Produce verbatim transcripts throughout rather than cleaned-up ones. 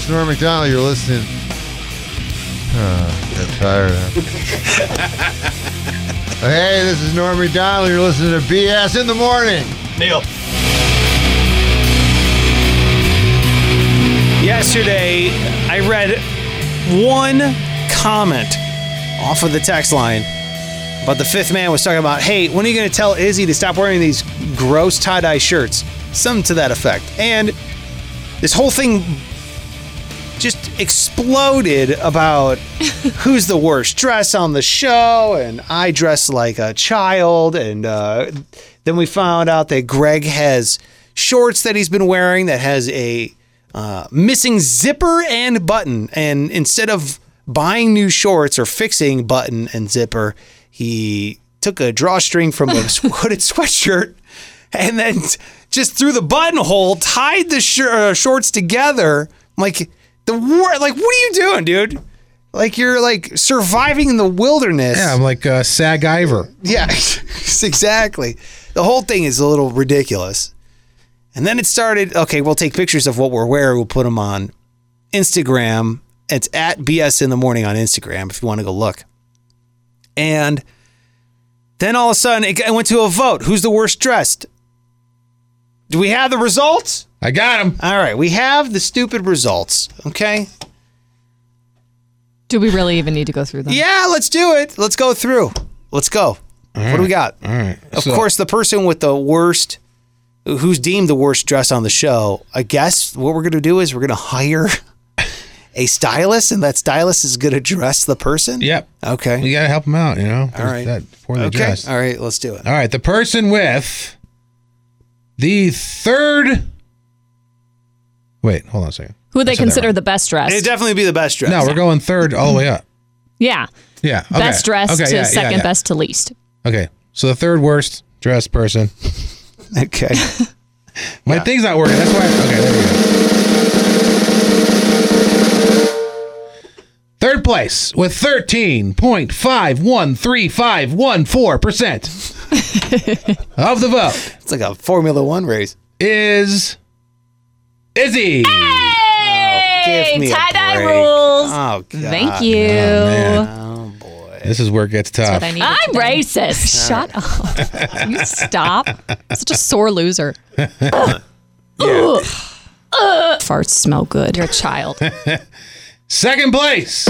it's Norm Macdonald. You're listening. Oh, I'm tired. Hey, this is Norm Macdonald. You're listening to B S in the Morning. Neil. Yesterday, I read one comment off of the text line, but the fifth man was talking about, hey, when are you going to tell Izzy to stop wearing these gross tie-dye shirts? Something to that effect. And this whole thing just exploded about who's the worst dress on the show, and I dress like a child, and uh, then we found out that Greg has shorts that he's been wearing that has a uh, missing zipper and button, and instead of buying new shorts or fixing button and zipper, he took a drawstring from a hooded sweatshirt and then just through the buttonhole, tied the sh- uh, shorts together. I'm like, the war, like, what are you doing, dude? Like, you're like surviving in the wilderness. Yeah, I'm like uh, Sag Ivor. Yeah, exactly. The whole thing is a little ridiculous. And then it started, okay, we'll take pictures of what we're wearing. We'll put them on Instagram. It's at B S in the Morning on Instagram if you want to go look. And then all of a sudden, it went to a vote. Who's the worst dressed? Do we have the results? I got them. All right, we have the stupid results, okay? Do we really even need to go through them? Yeah, let's do it. Let's go through. Let's go. All what right. do we got? All right. Of So- course, the person with the worst, who's deemed the worst dress on the show, I guess what we're going to do is we're going to hire a stylist, and that stylist is going to dress the person? Yep. Okay. You got to help them out, you know? All right. That poorly Okay. dressed. All right, let's do it. All right. The person with the third. Wait, hold on a second. Who would they I said that consider wrong. the best dressed? It'd definitely be the best dress. No, we're going third all the way up. Yeah. Yeah. Okay. Best dressed okay, to yeah, second yeah, yeah. best to least. Okay. So the third worst dressed person. Okay. My Yeah. thing's not working. That's why. Okay, there we go. Third place with thirteen point five one three five one four percent of the vote It's like a Formula One race. is Izzy. Hey, Give me a tie-dye break. rules. Oh, God. Thank you. Oh, man. Oh, boy. This is where it gets That's tough. what I needed I'm today. racist. Shut up. You stop. Such a sore loser. Yeah. Farts smell good. You're a child. Second place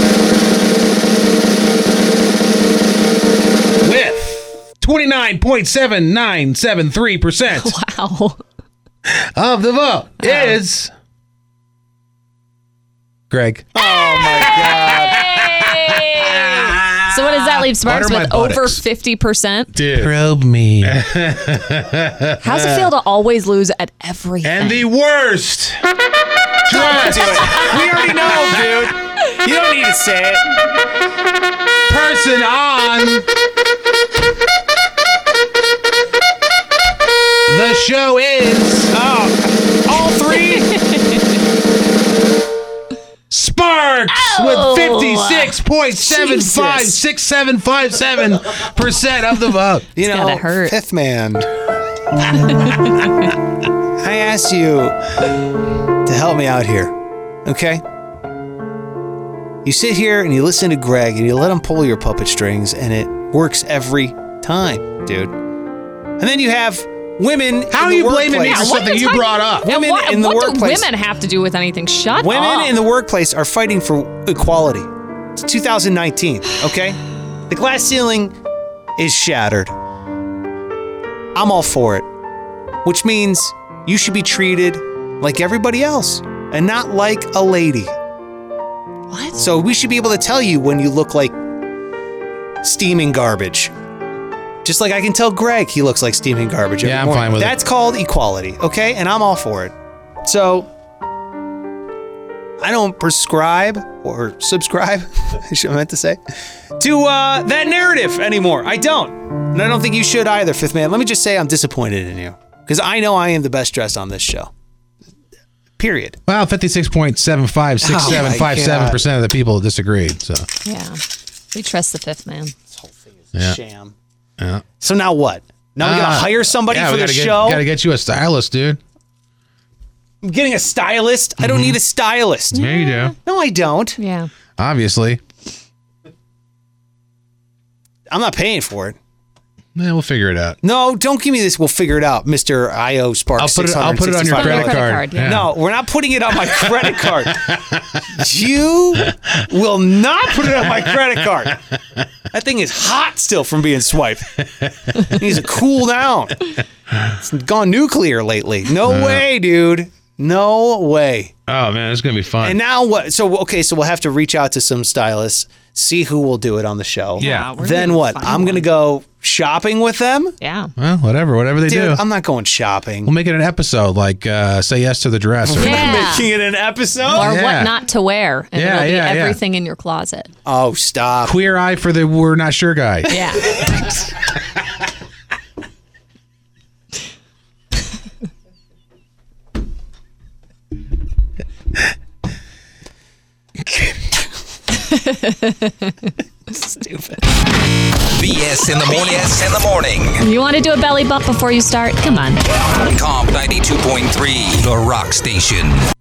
with twenty-nine point seven nine seven three percent Wow. of the vote is Greg. Oh, my God. So what does that leave Sparks Butter my with? Over buttocks. fifty percent? Dude. Probe me. How's it feel to always lose at everything? And the worst Don't do it. We already know, dude. You don't need to say it. person on the show is Oh, all three? Sparks Oh. with fifty-six point seven five six seven five seven percent of the vote. You know, gotta hurt. fifth man. I asked you to help me out here, okay? You sit here and you listen to Greg and you let him pull your puppet strings, and it works every time, dude. And then you have women. How in are the you blaming me workplace- for something you brought up? And Women what, in the what workplace. do women have to do with anything? Shut Women up. in the workplace are fighting for equality. It's two thousand nineteen, okay? The glass ceiling is shattered. I'm all for it, which means you should be treated like everybody else and not like a lady. What? So we should be able to tell you when you look like steaming garbage. Just like I can tell Greg he looks like steaming garbage. every Yeah, I'm morning. fine with it. That's called equality, okay? And I'm all for it. So I don't prescribe or subscribe, I should have meant to say, to uh, that narrative anymore. I don't. And I don't think you should either, Fifth Man. Let me just say I'm disappointed in you because I know I am the best dressed on this show. Period. Well, fifty-six point seven five six seven five seven percent of the people disagreed. So, Yeah. We trust the fifth man. This whole thing is a Yeah. sham. yeah. So now what? Now we gotta Uh, hire somebody yeah, for we the gotta get, show? Gotta get you a stylist, dude. I'm getting a stylist. I don't need a stylist. Yeah, you do. No, I don't. Yeah. Obviously. I'm not paying for it. Yeah, we'll figure it out. No, don't give me this. We'll figure it out, Mister I O Spark. I'll put it. I'll put it on your credit credit card. card, yeah. No, we're not putting it on my credit card. You will not put it on my credit card. That thing is hot still from being swiped. It needs to cool down. It's gone nuclear lately. No Uh. way, dude. No way. Oh man, it's gonna be fun. And now what? So okay, so we'll have to reach out to some stylists, see who will do it on the show. Yeah. we're Then gonna what? find I'm gonna one. go shopping with them. Yeah. well, whatever, whatever they Dude, do. I'm not going shopping. We'll make it an episode, like uh, "Say Yes to the Dress." Or Yeah. Making it an episode. Or Yeah. what not to wear. And Yeah, it'll be yeah, yeah. everything in your closet. Oh, stop. Queer Eye for the We're Not Sure guy. Yeah. Stupid. B S in the morning. B S in the morning. You want to do a belly bump before you start? Come on. Comp ninety-two point three, the rock station.